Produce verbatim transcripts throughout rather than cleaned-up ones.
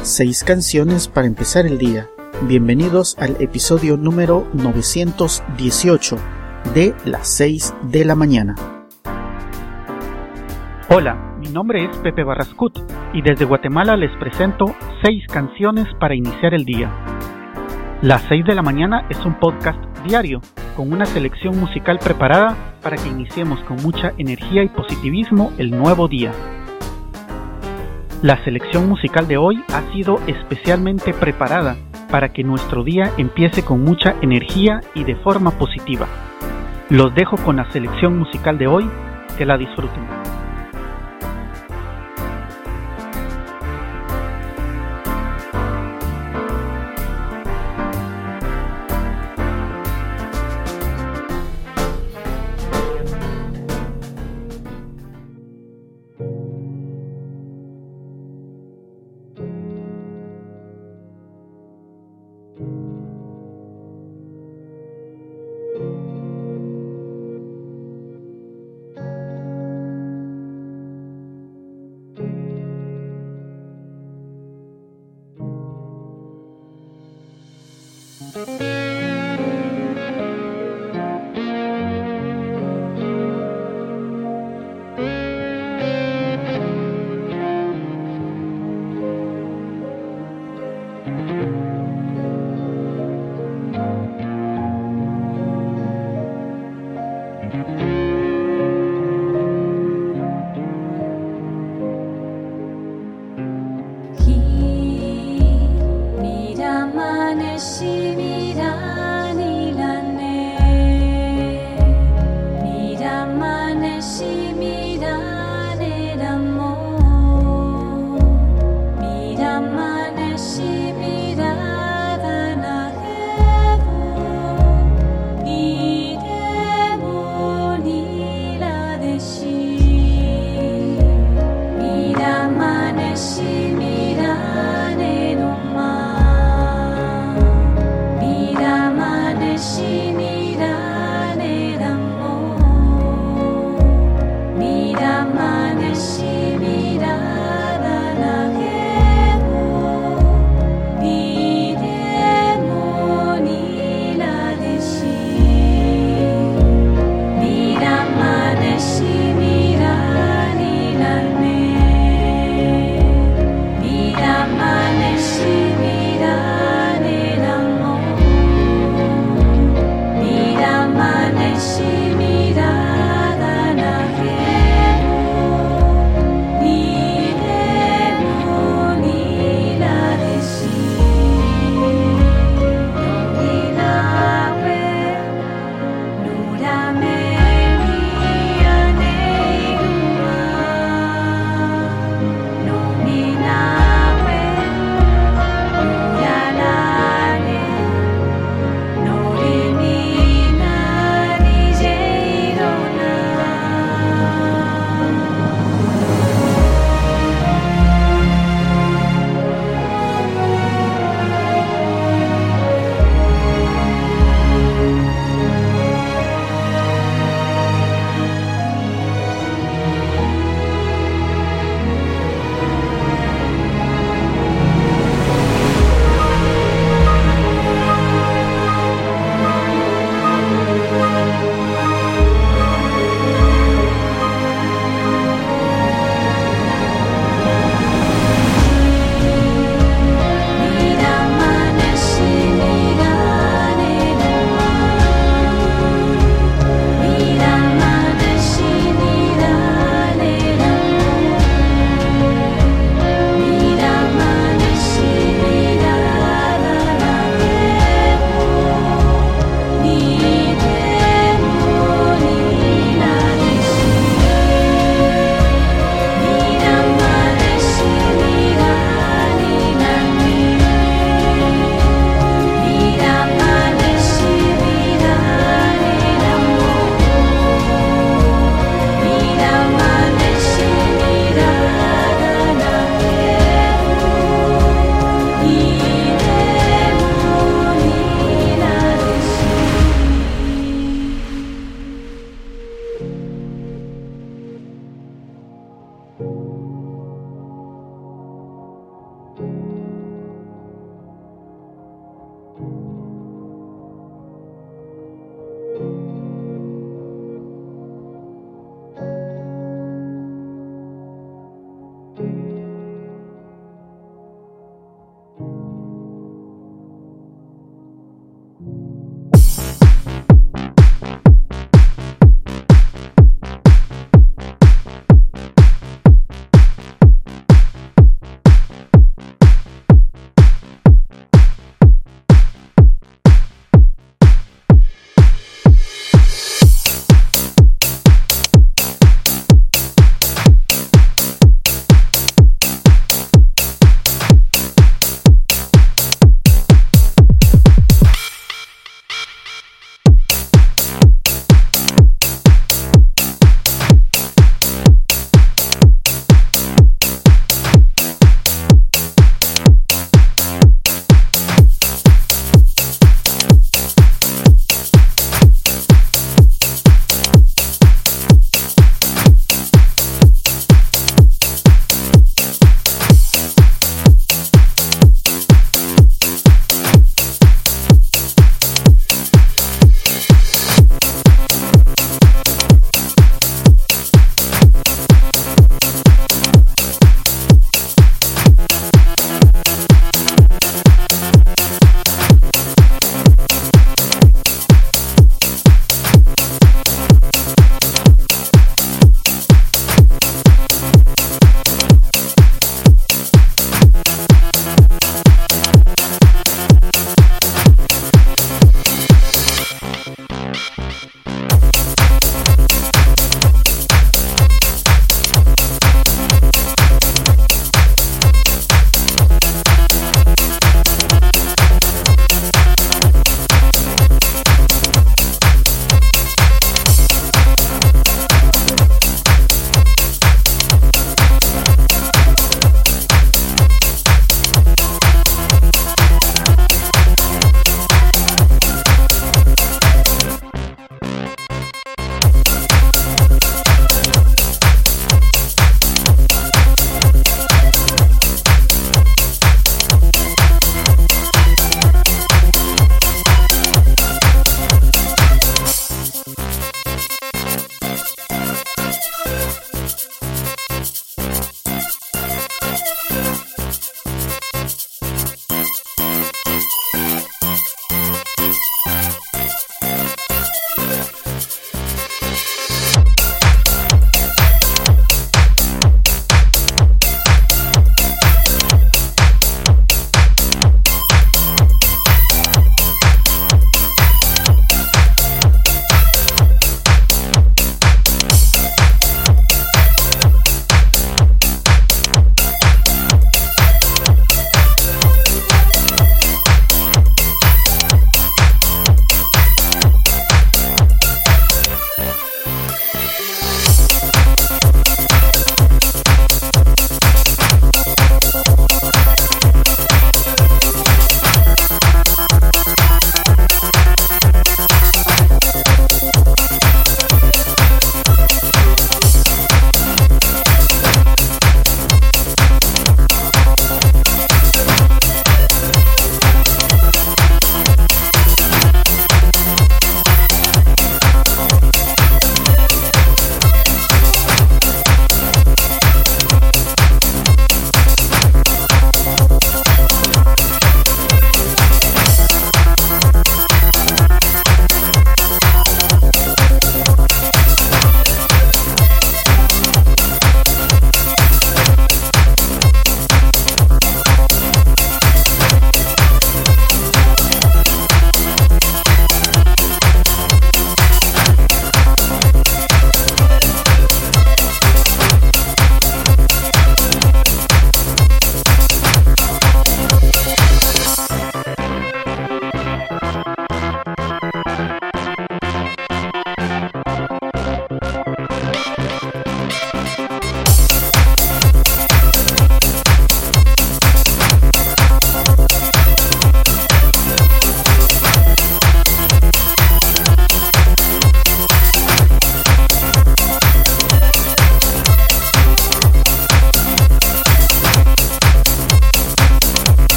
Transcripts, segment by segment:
Seis canciones para empezar el día. Bienvenidos al episodio número novecientos dieciocho de las seis de la mañana. Hola, mi nombre es Pepe Barrascut y desde Guatemala les presento seis canciones para iniciar el día. Las seis de la mañana es un podcast diario con una selección musical preparada para que iniciemos con mucha energía y positivismo el nuevo día. La selección musical de hoy ha sido especialmente preparada para que nuestro día empiece con mucha energía y de forma positiva. Los dejo con la selección musical de hoy, que la disfruten.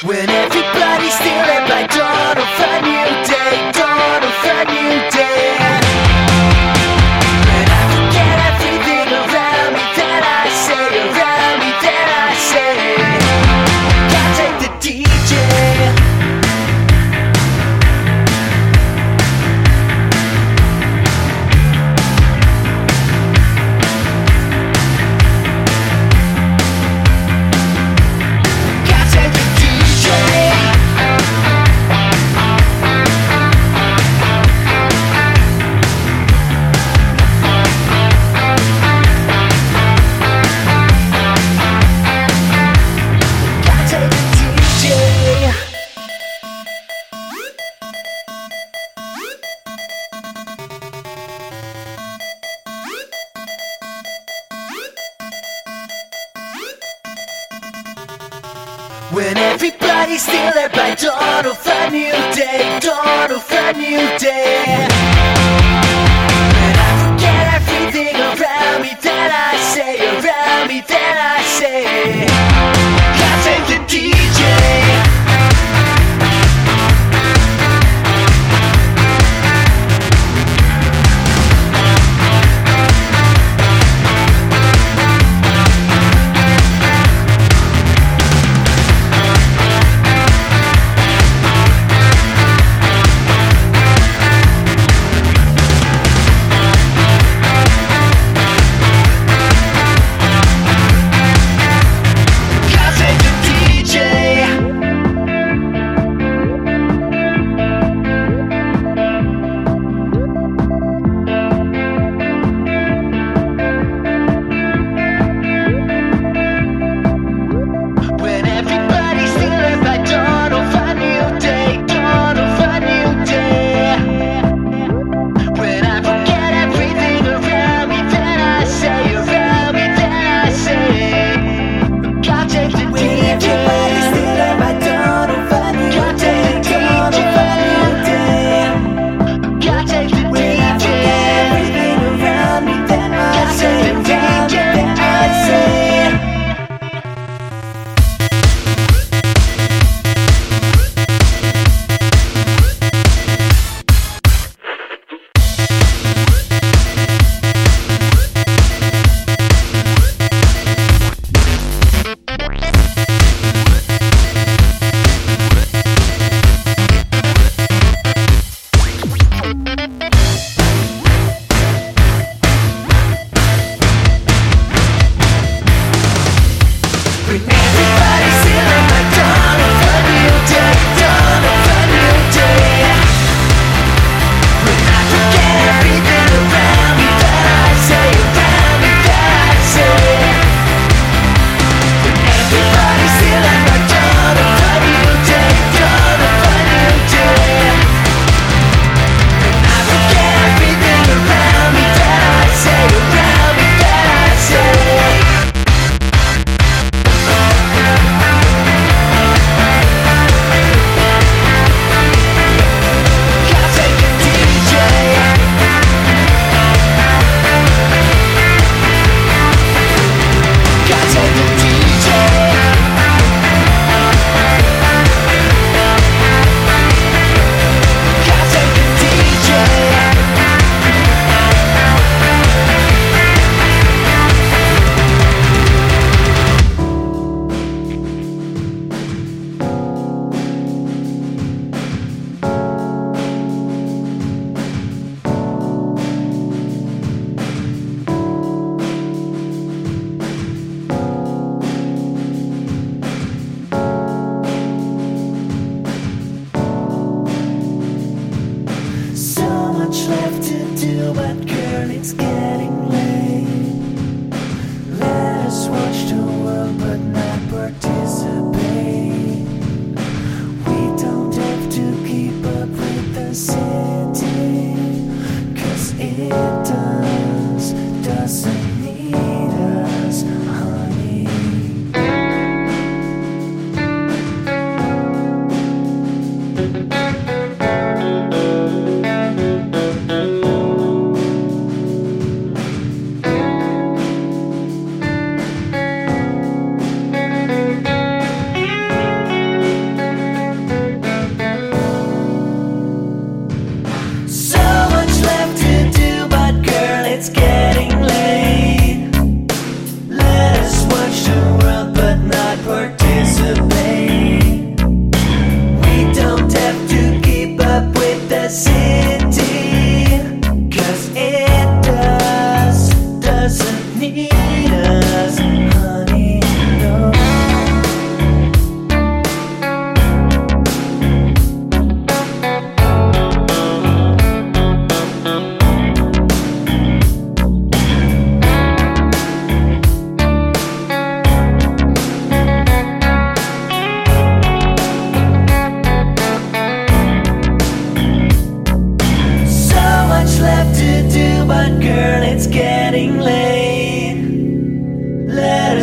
When everybody's stealing by dawn of a new day, dawn of a new day. When I forget everything around me that I say, around me that I say. Can't take the D J. When everybody's still there by dawn of a new day, dawn of a new day. When I forget everything around me that I say, around me that I say. Can't take the D J.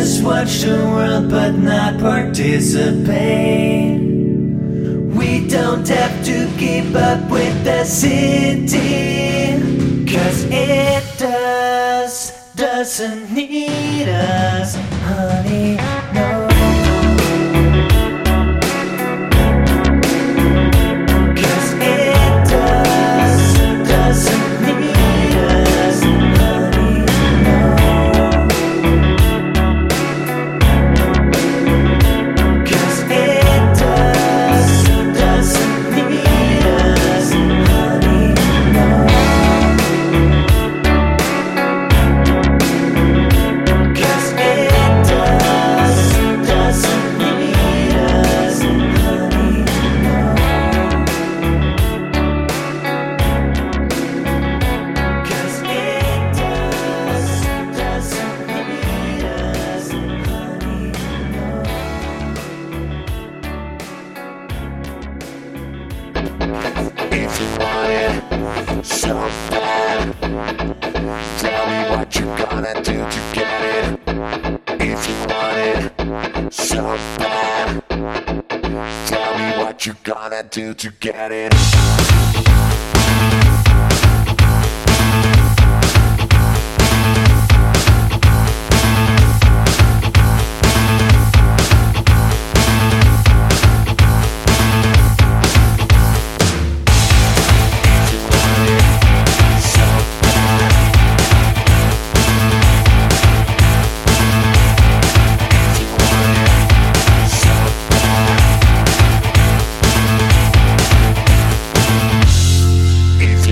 just watch the world but not participate. We don't have to keep up with the city, 'cause it does, doesn't need us, honey, no. If you want it so bad, tell me what you gonna do to get it. If you want it so bad, tell me what you gonna do to get it. If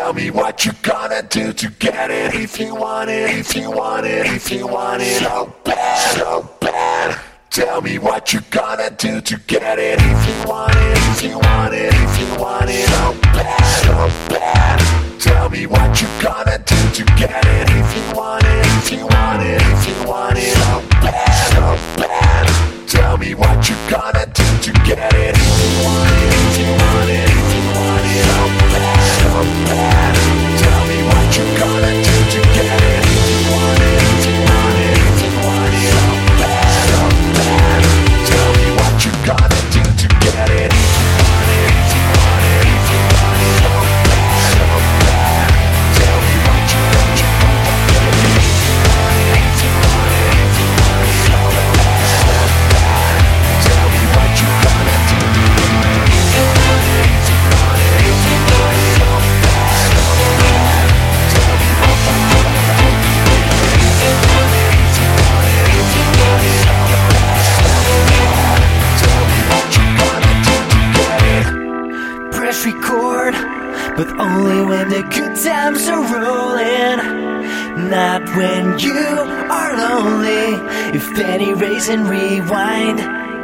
Tell me what you gonna do to get it. If you want it, if you want it, if you want it so bad, so bad. Tell me what you gonna do to get it. If you want it, if you want it, if you want it so bad, so bad. Tell me what you gonna do to get it. If you want it, if you want it, if you want it so bad, so bad. Tell me what you gonna do to get it. If you want it, if you want it, if you want it so bad, so bad. Tell me what you gonna do to get it. If you want it, if you want it, if you want it so bad, so bad. Tell me what you gonna do to get it. If you want it, if you want it, if you want it so bad, so bad. Tell me what you what you gonna get it. If you want it, if you want it, if you want it so bad, so bad. Tell me what you gonna do. If you want it, if you want it, if you want it so bad, so bad. Tell me what you gonna do. If you want it, if you want it, if you want it so bad, so bad. Tell me what you gonna do to get it. Press record, but only when the good times are rolling. Not when you are lonely. If then erase and rewind.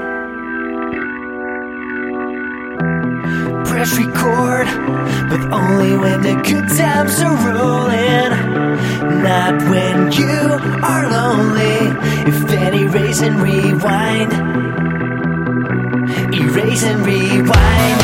Press record, but only when the good times are rolling. Not when you are lonely. If then erase and rewind. Erase and rewind.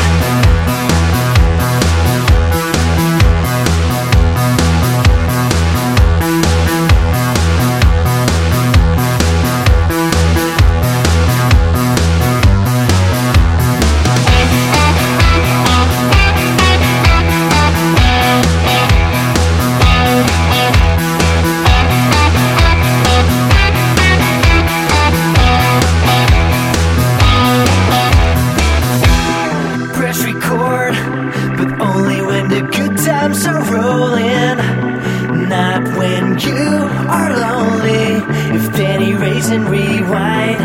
Press record, but only when the good times are rolling. Not when you are lonely. If then erase and rewind.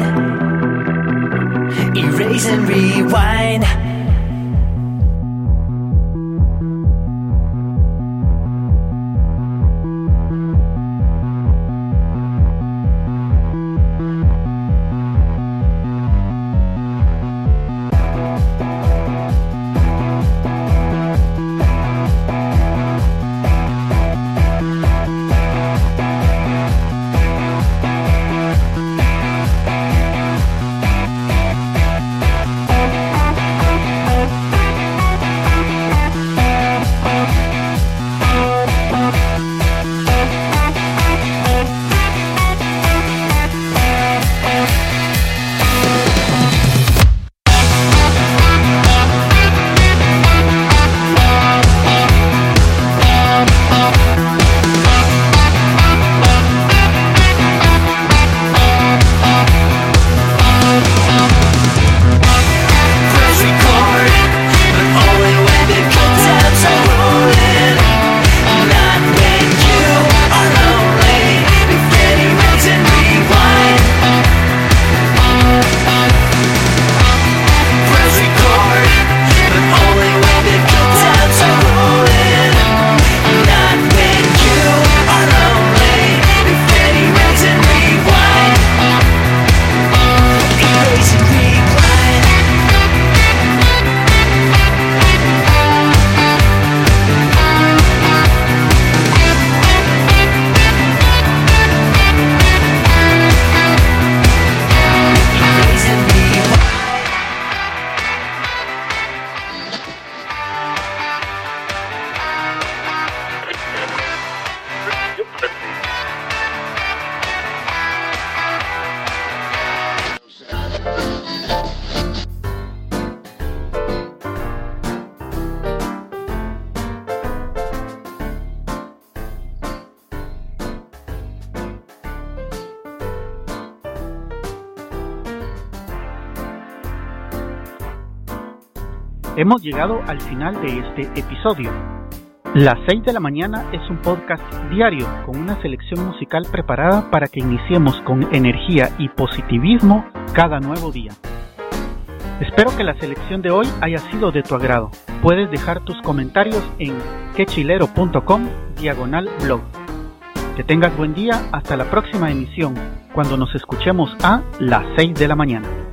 Erase and rewind. Hemos llegado al final de este episodio. Las seis de la mañana es un podcast diario con una selección musical preparada para que iniciemos con energía y positivismo cada nuevo día. Espero que la selección de hoy haya sido de tu agrado. Puedes dejar tus comentarios en quechilero.com diagonal blog. Que tengas buen día hasta la próxima emisión, cuando nos escuchemos a las seis de la mañana.